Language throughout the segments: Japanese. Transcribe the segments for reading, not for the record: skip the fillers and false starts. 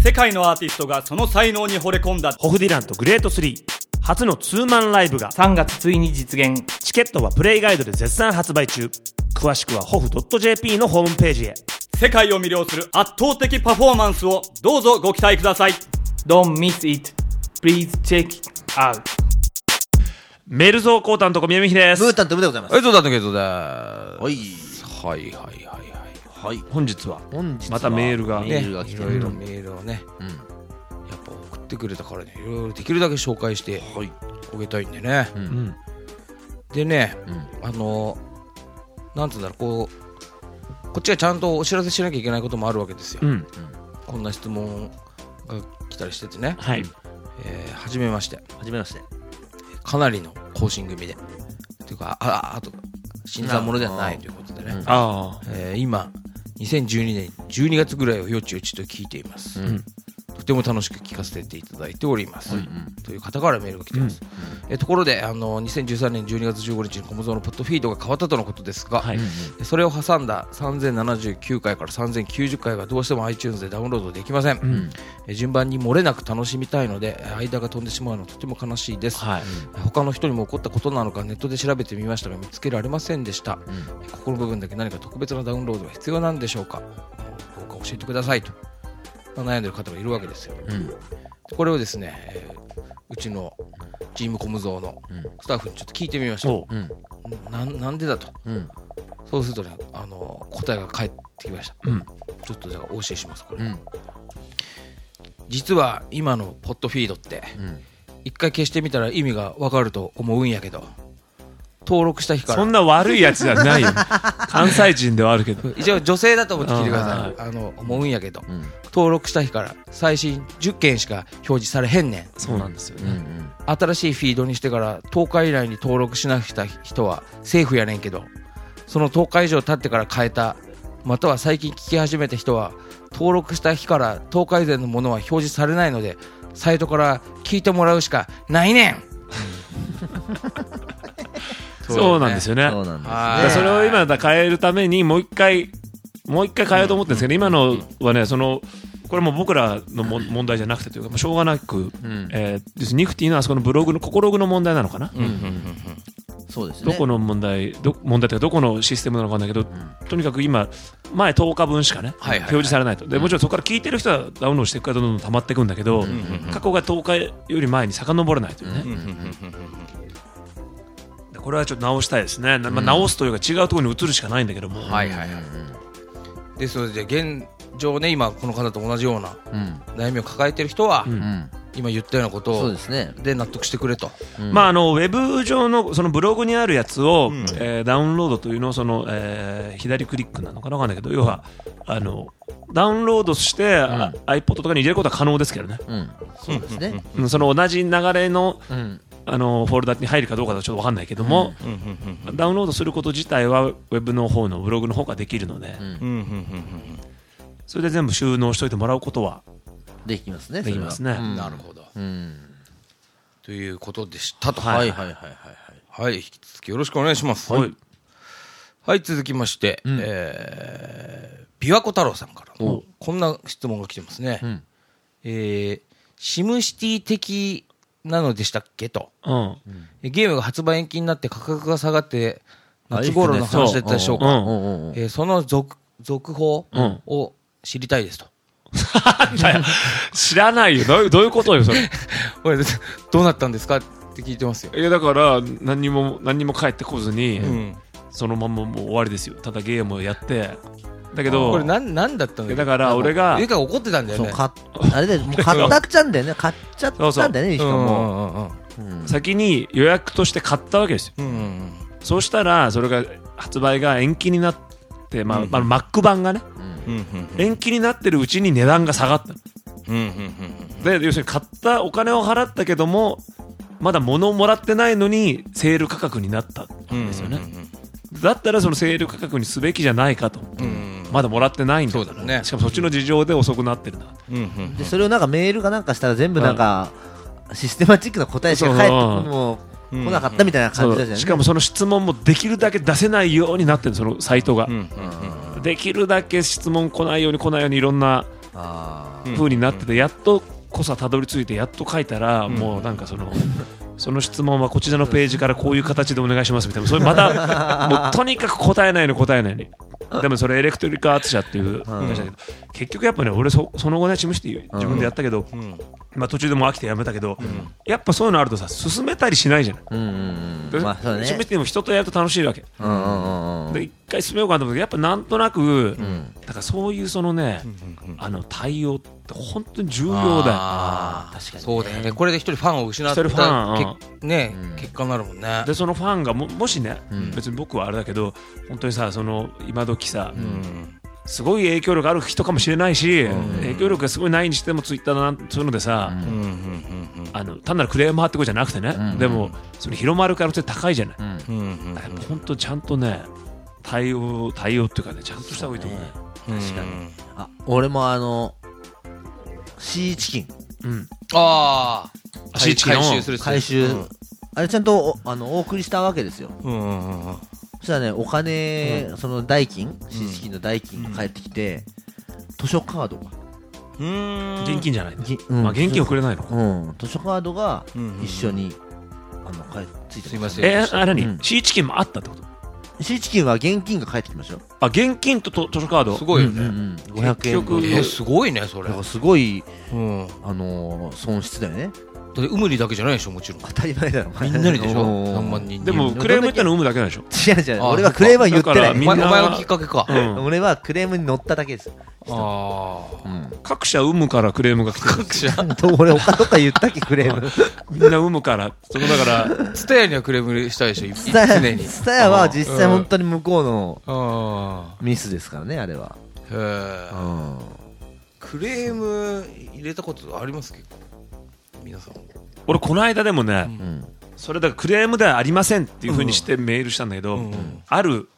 世界のアーティストがその才能に惚れ込んだホフディランとグレート3初のツーマンライブが 3月ついに実現。 チケットはプレイガイドで絶賛発売中。詳しくはhof.jp のホームページへ。 世界を魅了する圧倒的パフォーマンスをどうぞご期待ください。 Don't miss it. Please check it out. メルゾーコータンと小宮美秀です。 ブータンとムでございます。 はい、そうだったけどだ。 はいはい。 本日はまたメールがいろいろメールをね、やっぱ送ってくれたからね、いろいろできるだけ紹介してあげたいんでね。でね、なんつうんだろう、こっちがちゃんとお知らせしなきゃいけないこともあるわけですよ。こんな質問が来たりしててね。 はい。 はじめまして。かなりの更新組で。というか、あと新参者ではないということでね。今2012年12月ぐらいをよちよちと聞いています。とても楽しく聞かせていただいております。という方からメールが来ています。ところで2013年12月15日にコムゾーのポッドフィードが変わったとのことですが、それを挟んだ3079回から3090回がどうしても iTunes でダウンロードできません。順番に漏れなく楽しみたいので間が飛んでしまうのはとても悲しいです。他の人にも起こったことなのかネットで調べてみましたが見つけられませんでした。ここの部分だけ何か特別なダウンロードが必要なんでしょうか。どうか教えてくださいと悩んでる方がいるわけですよ。これをですね、うちのチームコムゾーのスタッフにちょっと聞いてみました。なんでだと。そうするとね、答えが返ってきました。ちょっとじゃあお教えします。これ、実は今のポッドフィードって一回消してみたら意味がわかると思うんやけど、登録した日からそんな悪いやつじゃないよ。関西人ではあるけど一応女性だと思って聞いてください。思うんやけど、登録した日から最新10件しか表示されへんねん。 そうなんですよね。 新しいフィードにしてから10日以内に登録しなくした人はセーフやねんけど、その10日以上経ってから変えた、または最近聞き始めた人は登録した日から10日以前のものは表示されないので、サイトから聞いてもらうしかないねん。 そうなんですよね。それを今だ変えるためにもう一回変えようと思ってるんですけど、今のはね、これも僕らの問題じゃなくてというか、しょうがなく、ニフティのあそこのブログのココログの問題なのかな。 そうですね。 どこの問題というかどこのシステムなのかなんだけど、とにかく今前10日分しかね表示されないと。でもちろんそこから聞いてる人はダウンロードしていくからどんどん溜まっていくんだけど、過去が10日より前に遡れないというね。これはちょっと直したいですね。直すというか違うところに移るしかないんだけども。 で、それで現状ね、今この方と同じような悩みを抱えている人は、今言ったようなことをで納得してくれと。 ウェブ上のそのブログにあるやつをダウンロードというのを左クリックなのかなわかんないけど、要はダウンロードして iPod とかに入れることは可能ですけどね。 そうですね。 その同じ流れのフォルダに入るかどうかはちょっと分かんないけども、ダウンロードすること自体はウェブの方のブログの方ができるので、それで全部収納しといてもらうことはできますね。 できますね。 なるほど。ということでしたと。 はい。 引き続きよろしくお願いします。はい、続きまして、琵琶湖太郎さんからこんな質問が来てますね。シムシティ的なのでしたっけと。ゲームが発売延期になって価格が下がって夏頃の話だったでしょうか。その続報を知りたいですと。 知らないよ。どういうことよそれ。 これどうなったんですかって聞いてますよ。 いやだから何にも帰ってこずに、そのままもう終わりですよ。ただゲームをやって。だけどこれ何だったんだよ。 だから俺が怒ってたんだよね。 あれでもう買ったっちゃうんだよね。買っちゃったんだよね。しかも先に予約として買ったわけですよ。そうしたらそれが発売が延期になって、Mac 版がね延期になってるうちに値段が下がった。で要するに買ったお金を払ったけどもまだ物をもらってないのにセール価格になったんですよね。だったらそのセール価格にすべきじゃないかと。まだもらってないんだからね。しかもそっちの事情で遅くなってるんだ。 でそれをなんかメールかなんかしたら全部なんかシステマチックな答えしか返っても来なかったみたいな感じだじゃんね。 しかもその質問もできるだけ出せないようになってるそのサイトが。できるだけ質問来ないようにいろんな風になってて、やっとこそたどり着いてやっと書いたら、もうなんかその質問はこちらのページからこういう形でお願いしますみたいな、それまたもうとにかく答えないのでもそれエレクトリカアーツ社っていう会社だけど、結局やっぱね、俺その後ねチムシティ自分でやったけど、まあ途中でもう飽きてやめたけど、やっぱそういうのあるとさ進めたりしないじゃない。チムシティも人とやると楽しいわけで、一回進めようかと思うけど、やっぱなんとなくだからそういうそのね対応って本当に重要だよ。 確かにそうだよね。これで一人ファンを失った結果になるもんね。 でそのファンがもしね、別に僕はあれだけど本当にさ、その今時さ、すごい影響力ある人かもしれないし、影響力がすごいないにしてもツイッターのそういうのでさ、単なるクレーマーってことじゃなくてね、でもそれ広まる可能性高いじゃない。本当ちゃんとね対応っていうかね、ちゃんとした方がいいと思うね。 確かに。俺もシーチキン、 シーチキンの回収、あれちゃんとお送りしたわけですよ。そしたらね、お金、その代金、シーチキンの代金が返ってきて、図書カードが現金じゃない、現金送れないの。 図書カードが一緒についてきます。 何シーチキンもあったってこと？ シーチキンは現金が返ってきましたよ。 現金と図書カードすごいよね。 500円。 すごいねそれ。 だからすごい損失だよね。 だってウムリだけじゃないでしょ、もちろん。 当たり前だろ。 みんなにでしょ。何万人。 でもクレーム言ったのウムだけなんでしょ。 違う。俺はクレームは言ってない。 お前がきっかけか。 俺はクレームに乗っただけです。 各社ウムからクレームが来てる。 各社。 俺他とか言ったっけクレーム。 みんなウムから。そのだからツタヤにはクレームしたでしょ。 ツタヤは実際本当に向こうのミスですからね、あれは。 クレーム入れたことあります結構皆さん。 俺この間でもね、それだからクレームではありませんっていう風にしてメールしたんだけど、ある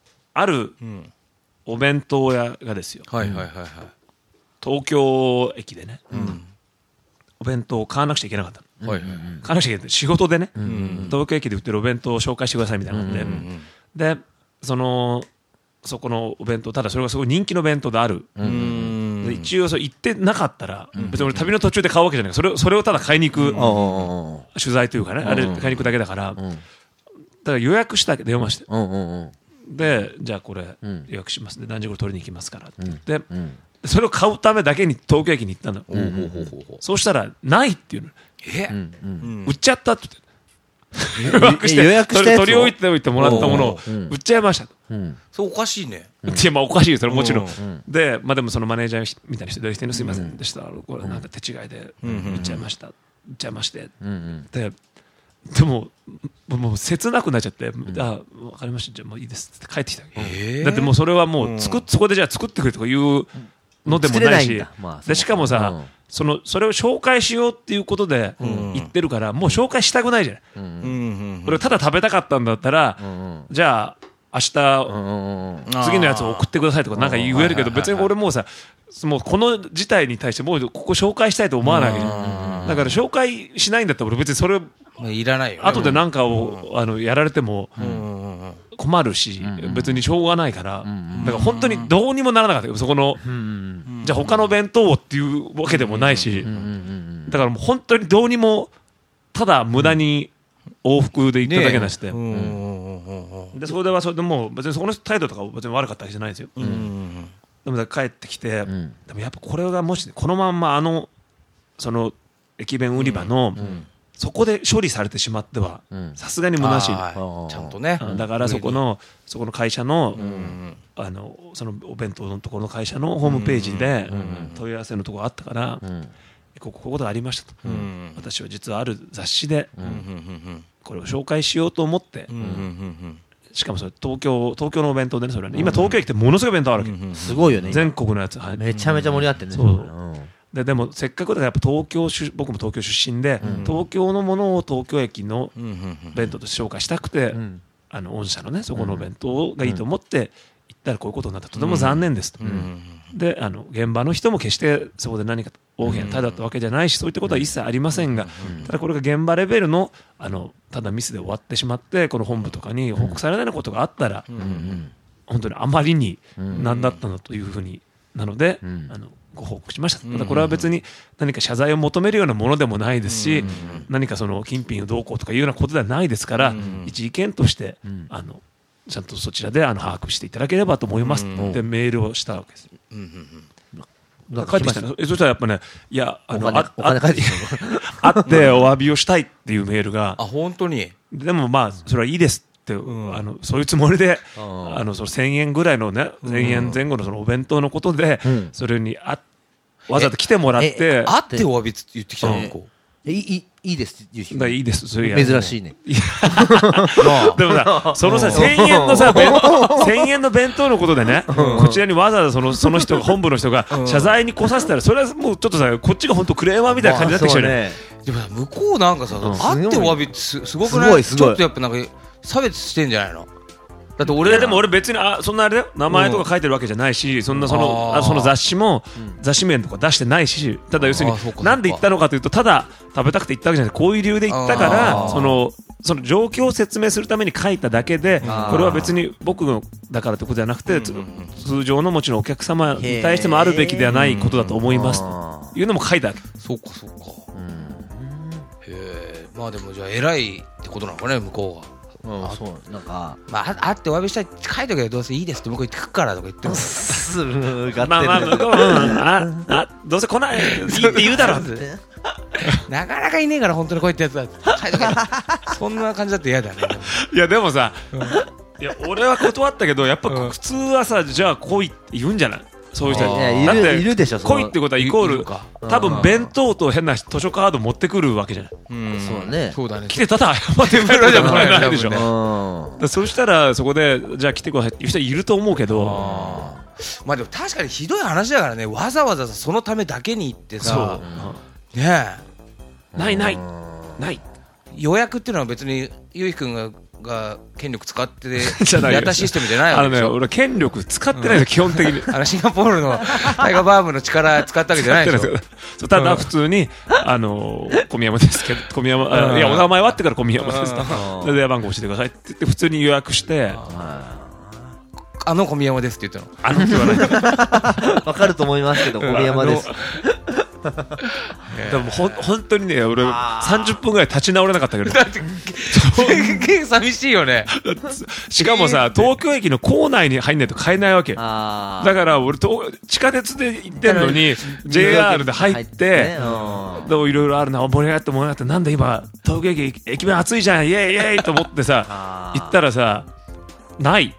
お弁当屋がですよ、東京駅でね、お弁当を買わなくちゃいけなかったの。買わなくちゃいけない仕事でね、東京駅で売ってるお弁当を紹介してくださいみたいなので、そこのお弁当、ただそれがすごい人気の弁当である。一応行ってなかったら、別に俺旅の途中で買うわけじゃないから、それをただ買いに行く取材というかね、あれ買いに行くだけだから、だから予約した電話して、でじゃあこれ予約しますね、何時頃取りに行きますからって言って、それを買うためだけに東京駅に行ったんだ。そうしたらないっていうの、売っちゃったって言って。予約して取り置いておいてもらったものを売っちゃいましたと。 それおかしいね。 いやまあおかしいよそれもちろん。でまあでもそのマネージャーみたいな人ですいませんでした、これなんか手違いで売っちゃいました売っちゃいまして、でもう切なくなっちゃって、あ分かりましたじゃあもういいですって帰ってきたわけ。だってもうそれはもうそこでじゃあ作ってくれとかいうのでもないし、でしかもさ、それを紹介しようっていうことで言ってるから、もう紹介したくないじゃない。俺ただ食べたかったんだったら、じゃあ明日次のやつを送ってくださいとかなんか言えるけど、別に俺もうさ、もうこの事態に対してもうここ紹介したいと思わないわけじゃん。だから紹介しないんだったら俺別にそれいらないよね。 後でなんかをやられても困るし、別にしょうがないから、だから本当にどうにもならなかったよそこの。じゃあ他の弁当をっていうわけでもないし、だからもう本当にどうにも、ただ無駄に往復で行っただけなして、でそれはそれでもう別にそこの態度とか別に悪かったわけじゃないんですよ。でも帰ってきて、でもやっぱこれがもしこのまんまその駅弁売り場のそこで処理されてしまってはさすがに虚しい。 ちゃんとね。 だからそこの会社のそのお弁当のところの会社のホームページで問い合わせのところがあったから、こういうことがありましたと、私は実はある雑誌でこれを紹介しようと思って、しかもそれ東京のお弁当でね、それはね、今東京駅ってものすごい弁当あるわけ、 すごいよね、 全国のやつ、 めちゃめちゃ盛り上がってるね。 でもせっかくだからやっぱ僕も東京出身で、東京のものを東京駅の弁当として紹介したくて、御社のねそこの弁当がいいと思って行ったらこういうことになった、とても残念ですと。で現場の人も決してそこで何か大きな態度だったわけじゃないし、そういったことは一切ありませんが、ただこれが現場レベルのただミスで終わってしまって、この本部とかに報告されないようなことがあったら、本当にあまりに何だったのというふうになので、 ご報告しました。ただこれは別に何か謝罪を求めるようなものでもないですし、何かその金品をどうこうとかいうようなことではないですから、一意見としてちゃんとそちらで把握していただければと思いますってメールをしたわけです。帰ってきたね。そしたらやっぱね、いやお金返ってきた会ってお詫びをしたいっていうメールが、 本当に。 でもまあそれはいいですって、そういうつもりでその1000円ぐらいのね、1000円前後のそのお弁当のことで、それにわざと来てもらって会ってお詫び言ってきたの。 いいですって言う人いいです。それ珍しいね。 でもさ、そのさ、1000円のさ、1000円の弁当のことでね、こちらにわざわざその人が、本部の人が謝罪に来させたら、それはもうちょっとさ、こっちが本当クレーマーみたいな感じになってきちゃうね。 でもさ、向こうなんかさ、会ってお詫びってすごくない？ちょっとやっぱなんか差別してんじゃないの？だって俺でも俺別にそんなあれだよ、名前とか書いてるわけじゃないし、そんなその雑誌も雑誌面とか出してないし、ただ要するになんで行ったのかというと、ただ食べたくて行ったわけじゃなくて、こういう理由で行ったから、その状況を説明するために書いただけで、これは別に僕だからということじゃなくて、通常のもちろんお客様に対してもあるべきではないことだと思いますというのも書いたわけ。 そうかそうか。へえ、まあでもじゃあ偉いってことなのかね、向こうは。 そうなんか会ってお詫びしたいって書いとけばどうせいいですって向こう言ってくからとか言ってもどうせ来ないって言うだろなかなかいねえから本当にこういったやつだって書いとけそんな感じだって嫌だね。 いやでもさ、いや俺は断ったけど、やっぱ普通はさ、じゃあ来いって言うんじゃない、そういう人だっているでしょ。 来いってことはイコール多分弁当と変な図書カード持ってくるわけじゃない。 そうだね。 来てただ謝ってくれるじゃないでしょ。そうしたらそこでじゃあ来てくださいっていう人いると思うけど、 まあでも確かにひどい話だからね。わざわざそのためだけに行ってさ、ねえ、ない予約っていうのは別にゆうひくんが権力使ってやったシステムじゃないわけでしょ。 俺権力使ってないの、基本的にシンガポールのタイガーバームの力使ったわけじゃないでしょ。 ただ普通に小宮山ですけど、小宮山、いやお名前はってから小宮山ですと、電話番号教えてくださいって言って普通に予約して、 小宮山ですって言ったの。って言わないわかると思いますけど、小宮山です。 でも本当にね、俺30分ぐらい立ち直れなかったけど、 だってすげえ寂しいよね。 しかもさ、東京駅の構内に入んないと買えないわけ。だから俺地下鉄で行ってんのに JR で入って、いろいろあるな、盛り上がって盛り上がって、なんだ今東京駅弁暑いじゃん、イエイイエイと思ってさ行ったらさ、ない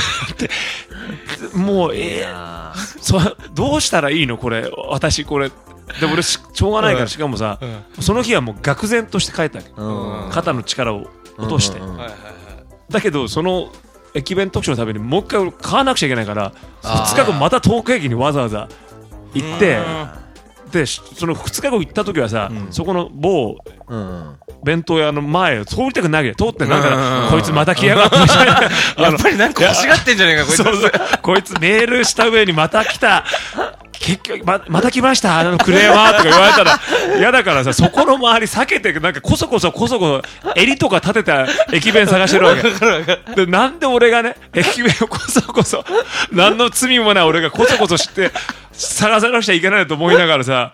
もうどうしたらいいのこれ、私これでも俺しょうがないから、しかもさ、その日はもう愕然として帰ったわけ。肩の力を落として、だけどその駅弁特集のためにもう一回買わなくちゃいけないから、2日後また東京駅にわざわざ行って、でその2日後行った時はさ、そこの某弁当屋の前を通りたくないわけ、通ってなんかこいつまた来やがってみたいなやっぱりなんか欲しがってんじゃねえかこいつ。 こいつメールした上にまた来た、結局また来ましたクレーマーとか言われたら嫌だからさ、そこの周り避けて、なんかこそこそ襟とか立てた駅弁探してるわけで、なんで俺がね駅弁をこそ何の罪もない俺がこそして探さなくちゃいけないと思いながらさ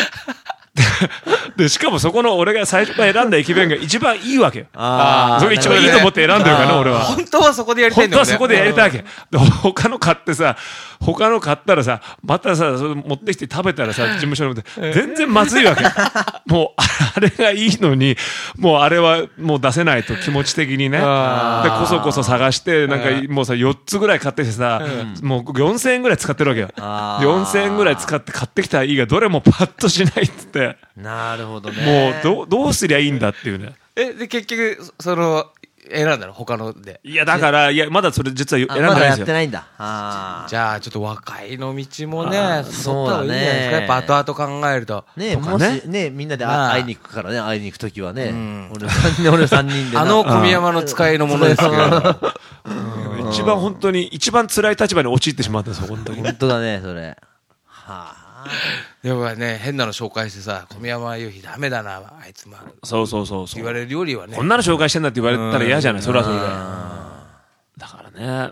でしかもそこの俺が最初から選んだ駅弁が一番いいわけよ。それ一番いいと思って選んでるからね、俺は。 本当はそこでやりたいんだよね。 本当はそこでやりたいわけ。で他の買ったらさ、またさ、それ持ってきて食べたらさ、事務所の全然まずいわけ。もうあれがいいのに、もうあれはもう出せないと、気持ち的にね。でこそ探してなんかもうさ4つぐらい買ってきてさ、もう4000円ぐらい使ってるわけよ。4000円ぐらい使って買ってきたいいがどれもパッとしないっつって。 なるほどね。 もうどうすりゃいいんだっていうね。 で結局その選んだの他ので。 いやだからまだそれ実は選んでないんですよ。 まだやってないんだ。 じゃあちょっと若いの道もね、そうだね。やっぱ後々考えるとね、もしねみんなで会いに行くからね、会いに行くときはね、俺3人で小宮山の使いのものですけど、 一番本当に一番辛い立場に陥ってしまったんですよ本当に。 本当だねそれ。はあ。 でもね、変なの紹介してさ、小宮山雄飛ダメだなあいつもそう言われるよりはね、 こんなの紹介してんだって言われたら嫌じゃない、それはそれで。だからね、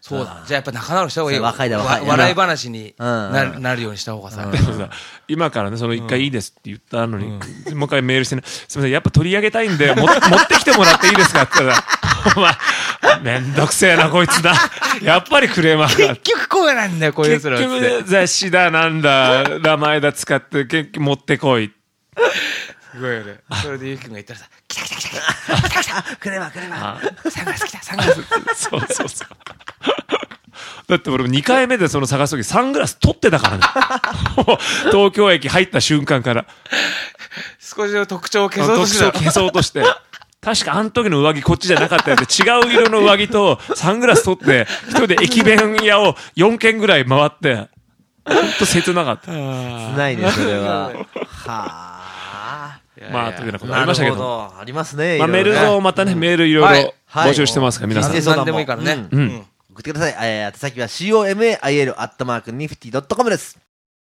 そうだ。じゃあやっぱ仲直りした方がいいよ。 若いだ若い。 笑い話になるようにした方がさ。 今からね、その一回いいですって言ったのに、もう一回メールしてね、すみません、やっぱ取り上げたいんで、持ってきてもらっていいですかって言ったら、お前、めんどくせえな、こいつな。やっぱりクレーマーが。 結局こうなんだよ、こういうやつら。 結局雑誌だ、なんだ、名前だ使って、結局持ってこい。 すごいよね。それでゆうきくんが言ったらさ、来たクレマクレマ。 サングラス来た、サングラス。 そうそうそう。だって俺2回目でその探すときサングラス取ってたからね。東京駅入った瞬間から。 少しの特徴を消そうとして。 特徴を消そうとして。確かあの時の上着こっちじゃなかったやつで違う色の上着とサングラス取って一人で駅弁屋を4軒ぐらい回って、ほんと切なかった。 切ないね、それは。はぁ。 まあ、というようなことありましたけど。 ありますね。 まあ、メールをまたね、メールいろいろ募集してますから、皆さん。 何でもいいからね。 送ってください。宛先はCOMAIL@nifty.com です。